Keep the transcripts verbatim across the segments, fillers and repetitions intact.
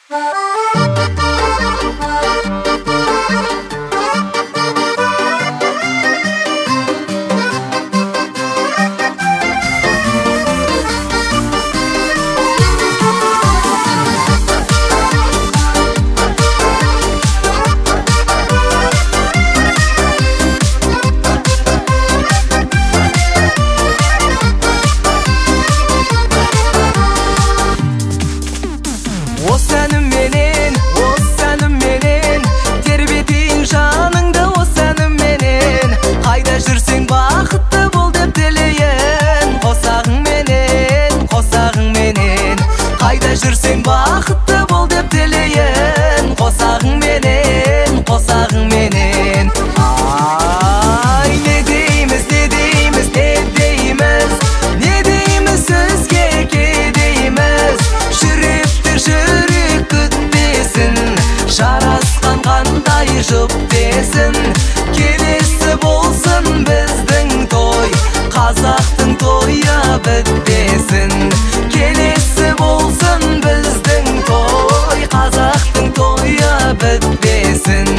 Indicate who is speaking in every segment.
Speaker 1: Жүрсең бақытты бол деп тілейін, қосағың менен, қосағың менен. Ай, не дейміз, не дейміз, не дейміз, не дейміз, сөзге ке дейміз. Жүректі жүрек күтпесін, жарасқан қандай жұп десін. Келесі болсын біздің той, қазақтың тойы бітпесін. Келесі болсын біздің той, қазақтың тойы бітпесін.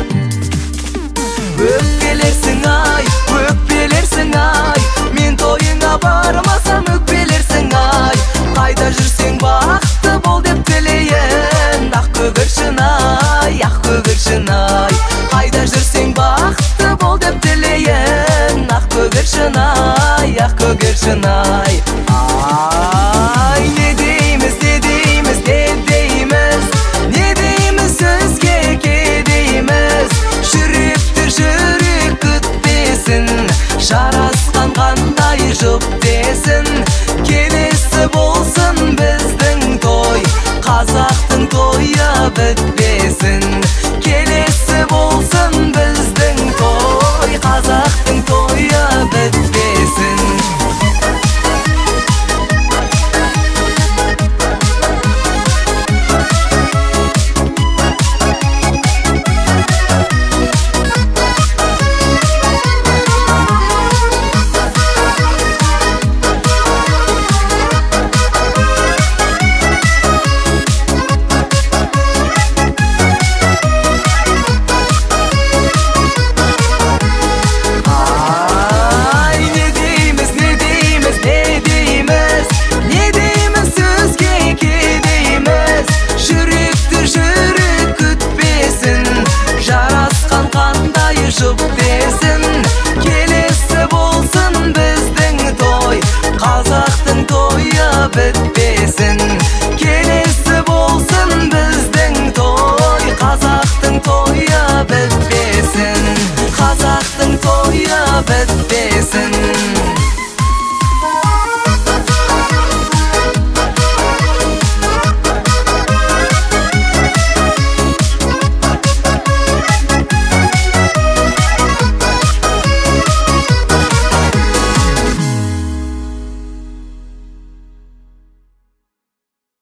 Speaker 1: Өкпелерсің ай, өкпелерсің ай, мен тойыңа бармасам өкпелерсің ай. Қайда жүрсең бақытты бол деп тілейін, ақ көгершін ай, ақ көгершін ай. Қайда жүрсең бақытты бол деп тілейін, ақ көгершін ай, ақ көгершін ай. Ай, не дейміз, не дейміз, не дейміз, не дейміз, сөзге ке дейміз. Жүректі жүрек күтпесін, жарасқан қандай жұп десін. Келесі болсын біздің той, қазақтың тойы бітпесін. Келесі болсын біздің той, қазақтың тойы бітпесін. Жұп десін, келесі болсын біздің той, қазақтың тойы бітпесін. Келесі болсын біздің той, қазақтың тойы бітпесін. Қазақтың тойы бітпесін.